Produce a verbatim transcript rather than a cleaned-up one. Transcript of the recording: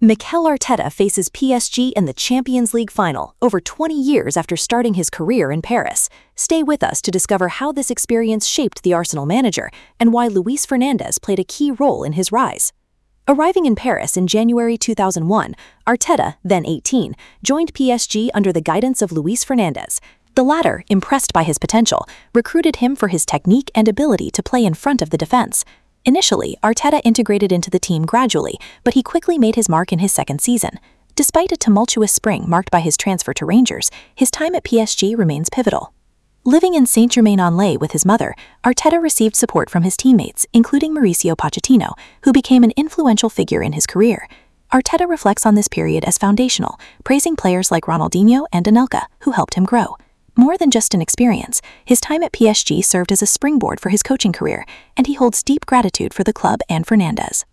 Mikel Arteta faces P S G in the Champions League final over twenty years after starting his career in Paris. Stay with us to discover how this experience shaped the Arsenal manager and why Luis Fernandes played a key role in his rise. Arriving in Paris in January two thousand one, Arteta, then eighteen, joined P S G under the guidance of Luis Fernandes. The latter, impressed by his potential, recruited him for his technique and ability to play in front of the defense. Initially, Arteta integrated into the team gradually, but he quickly made his mark in his second season. Despite a tumultuous spring marked by his transfer to Rangers, his time at P S G remains pivotal. Living in Saint-Germain-en-Laye with his mother, Arteta received support from his teammates, including Mauricio Pochettino, who became an influential figure in his career. Arteta reflects on this period as foundational, praising players like Ronaldinho and Anelka, who helped him grow. More than just an experience, his time at P S G served as a springboard for his coaching career, and he holds deep gratitude for the club and Fernandes.